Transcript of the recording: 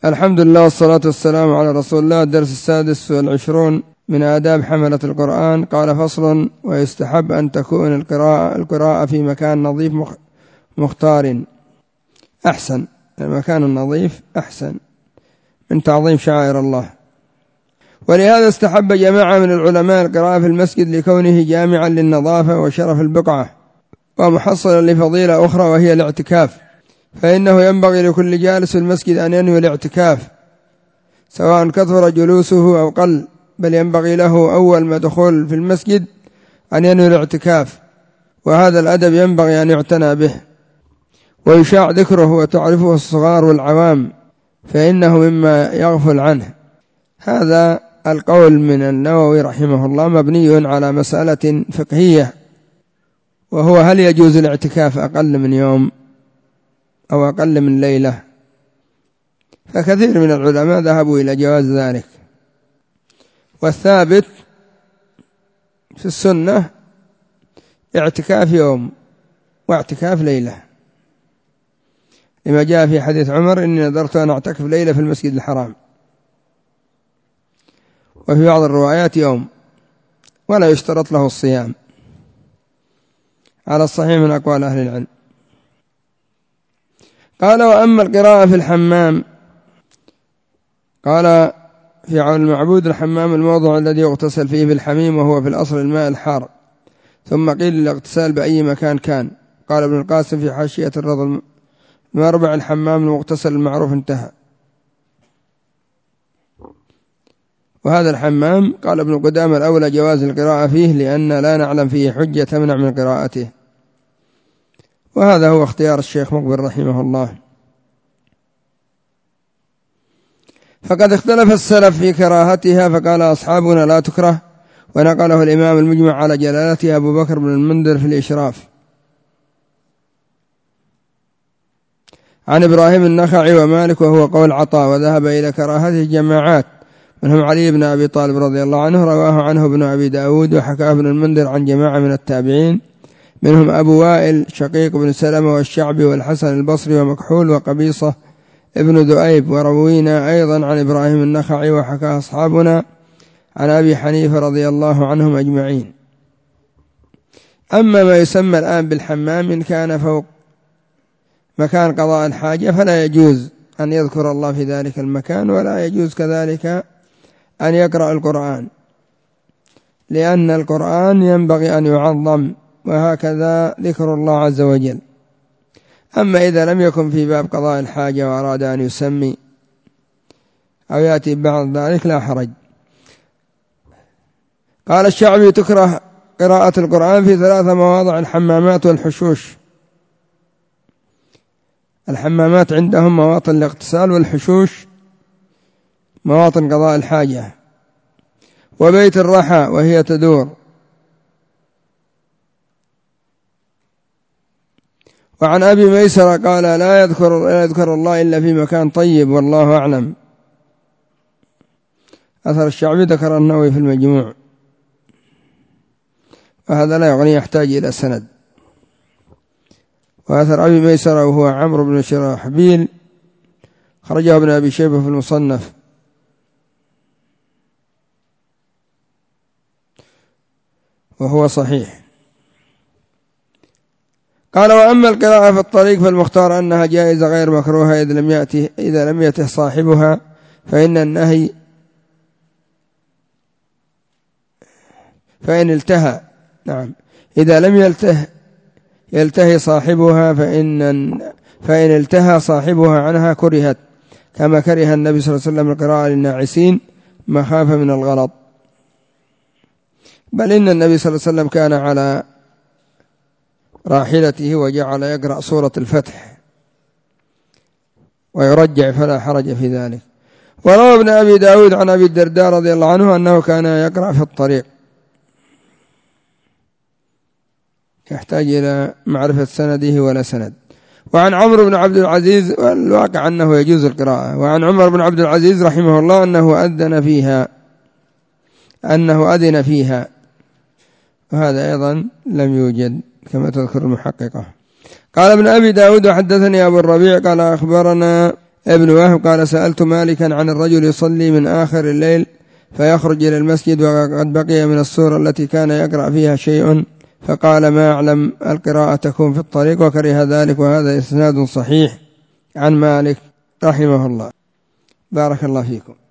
الحمد لله والصلاة والسلام على رسول الله. الدرس 26 من آداب حملة القرآن. قال: فصل: ويستحب أن تكون القراءة في مكان نظيف مختار أحسن. المكان النظيف أحسن من تعظيم شعائر الله، ولهذا استحب جماعة من العلماء القراءة في المسجد لكونه جامعا للنظافة وشرف البقعة ومحصلا لفضيلة أخرى وهي الاعتكاف، فإنه ينبغي لكل جالس في المسجد أن ينوي الاعتكاف سواء كثر جلوسه أو قل، بل ينبغي له أول ما دخول في المسجد أن ينوي الاعتكاف، وهذا الأدب ينبغي أن يعتنى به ويشاع ذكره وتعرفه الصغار والعوام، فإنه مما يغفل عنه. هذا القول من النووي رحمه الله مبني على مسألة فقهية، وهو: هل يجوز الاعتكاف أقل من يوم أو أقل من ليلة؟ فكثير من العلماء ذهبوا إلى جواز ذلك، والثابت في السنة اعتكاف يوم واعتكاف ليلة، لما جاء في حديث عمر: إني نذرت أن أعتكف ليلة في المسجد الحرام، وفي بعض الروايات يوم، ولا يشترط له الصيام على الصحيح من أقوال أهل العلم. قال: وأما القراءة في الحمام، قال في عون المعبود: الحمام الموضع الذي يغتسل فيه بالحميم، وهو في الأصل الماء الحار، ثم قيل الاغتسال بأي مكان كان. قال ابن القاسم في حاشية الرضا المربع: الحمام المغتسل المعروف، انتهى. وهذا الحمام قال ابن قدامة الأولى جواز القراءة فيه، لأن لا نعلم فيه حجة تمنع من قراءته، وهذا هو اختيار الشيخ مقبل رحمه الله. فقد اختلف السلف في كراهتها، فقال أصحابنا لا تكره، ونقله الإمام المجمع على جلالته أبو بكر بن المنذر في الإشراف عن إبراهيم النخعي ومالك، وهو قول عطاء، وذهب إلى كراهته جماعات منهم علي بن أبي طالب رضي الله عنه، رواه عنه ابن أبي داود، وحكاه ابن المنذر عن جماعة من التابعين منهم أبو وائل شقيق بن سلمة والشعبي والحسن البصري ومكحول وقبيصة ابن ذؤيب، وروينا أيضا عن إبراهيم النخعي، وحكاه أصحابنا عن أبي حنيفة رضي الله عنهم أجمعين. أما ما يسمى الآن بالحمام إن كان فوق مكان قضاء الحاجة فلا يجوز أن يذكر الله في ذلك المكان، ولا يجوز كذلك أن يقرأ القرآن، لأن القرآن ينبغي أن يعظم، وهكذا ذكر الله عز وجل. أما إذا لم يكن في باب قضاء الحاجة وأراد أن يسمي أو يأتي بعض ذلك لا حرج. قال الشعبي: تكره قراءة القرآن في 3 مواضع: الحمامات والحشوش. الحمامات عندهم مواطن الاغتسال، والحشوش مواطن قضاء الحاجة، وبيت الرحى وهي تدور. وعن أبي ميسرة قال: لا يذكر الله إلا في مكان طيب، والله أعلم. أثر الشعبي ذكر النووي في المجموع، وهذا لا يغني، يحتاج إلى سند. وأثر أبي ميسرة وهو عمرو بن شراحبيل خرجه ابن أبي شيبة في المصنف. وهو صحيح. قال: وأما القراءة في الطريق فالمختار أنها جائزة غير مكروهة إذا لم يته صاحبها، فإن النهي إذا لم يلتهي صاحبها، فإن التهى صاحبها عنها كرهت، كما كره النبي صلى الله عليه وسلم القراءة للناعسين مخافة من الغلط. بل إن النبي صلى الله عليه وسلم كان على راحلته وجعل يقرأ سورة الفتح ويرجع، فلا حرج في ذلك. وروى ابن أبي داود عن أبي الدرداء رضي الله عنه أنه كان يقرأ في الطريق، يحتاج إلى معرفة سنده ولا سند. وعن عمرو بن عبد العزيز، والواقع أنه يجوز القراءة، وعن عمر بن عبد العزيز رحمه الله أنه أذن فيها، وهذا أيضا لم يوجد كما تذكر المحققة. قال ابن أبي داود: وحدثني أبو الربيع قال: أخبرنا ابن وهب قال سألت مالكا عن الرجل يصلي من آخر الليل فيخرج إلى المسجد وقد بقي من السورة التي كان يقرأ فيها شيء، فقال ما أعلم القراءة تكون في الطريق، وكره ذلك، وهذا إسناد صحيح عن مالك رحمه الله. بارك الله فيكم.